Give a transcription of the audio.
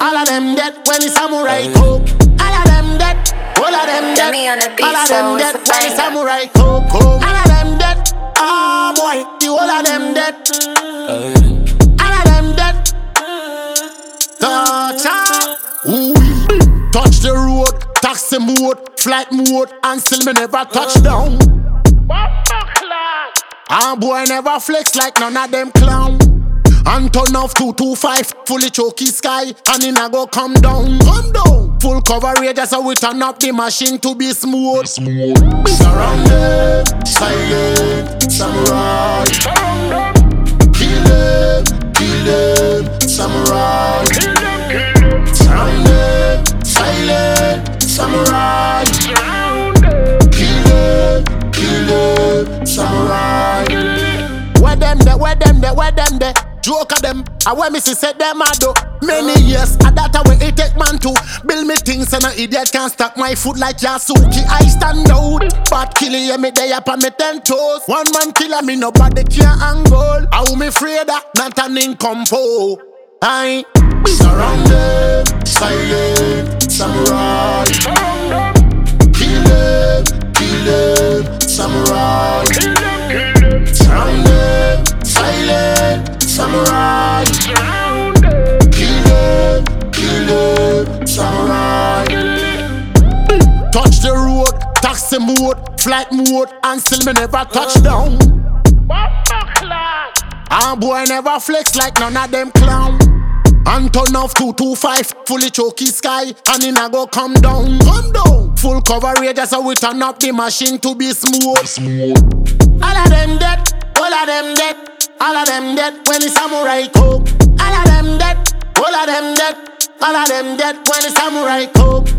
All of them dead when the samurai coke. All of them dead. All of them dead. All of them dead when the samurai coke. All of them dead. Ah boy, the whole of them dead. All of them dead. Touch up. Touch the road, taxi mode, flight mode, and still me never touch down. Ah boy never flex like none of them clown. And turn off 225, fully choky sky, and in a go come down. Come down. Full coverage, so we turn up the machine to be smooth. Surrounded, silent, samurai. Kill them, samurai. Surrounded, silent, samurai. Kill them, samurai. Where them there, where them there, where them there? Joke of them, I want me to set them out though. Many years, and that way it take man to build me things, and an idiot can't stack my foot like Yasuki. I stand out, but killing me day up on me 10 toes. One man killer me, nobody can angle. How me afraid that not an income for? I surrounded, silent, samurai. Kill them, samurai. Surrounded, silent, samurai. Kill them, samurai. Touch the road, taxi mode, flight mode, and still me never touch down. Ah boy never flex like none of them clown. And turn off 225, fully choky sky, and in a go come down. Come down. Full coverage, so we turn up the machine to be smooth. All of them dead, all of them dead. All of them dead when the samurai coke. All of them dead, all of them dead. All of them dead when the samurai coke.